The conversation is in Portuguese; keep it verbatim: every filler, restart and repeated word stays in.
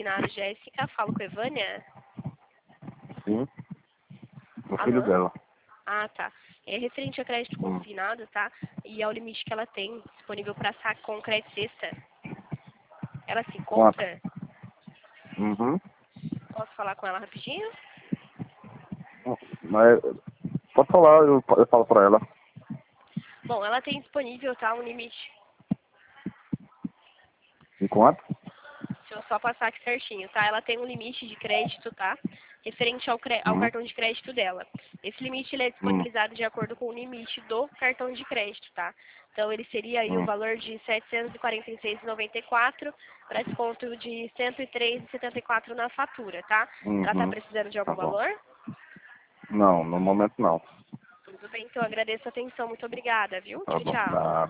consignado, Jéssica. Falo com a Evânia? Sim. O Alô? filho dela. Ah, tá. É referente a crédito Hum. consignado, tá? E ao limite que ela tem disponível para saque com crédito sexta. Ela se Quanto? encontra? Uhum. Posso falar com ela rapidinho? Mas, pode falar, eu, eu falo pra ela. Bom, ela tem disponível, tá? Um limite. Enquanto? Deixa eu só passar aqui certinho, tá? Ela tem um limite de crédito, tá? Referente ao, cre... ao Uhum. cartão de crédito dela. Esse limite ele é Hum. disponibilizado de acordo com o limite do cartão de crédito, tá? Então ele seria aí o Hum. valor de setecentos e quarenta e seis reais e noventa e quatro centavos para desconto de cento e três reais e setenta e quatro centavos na fatura, tá? Ela tá Uhum. precisando de algum Tá bom. valor? Não, no momento não. Tudo bem, então eu agradeço a atenção. Muito obrigada, viu? Tá Tchau, bom. tchau. Tá.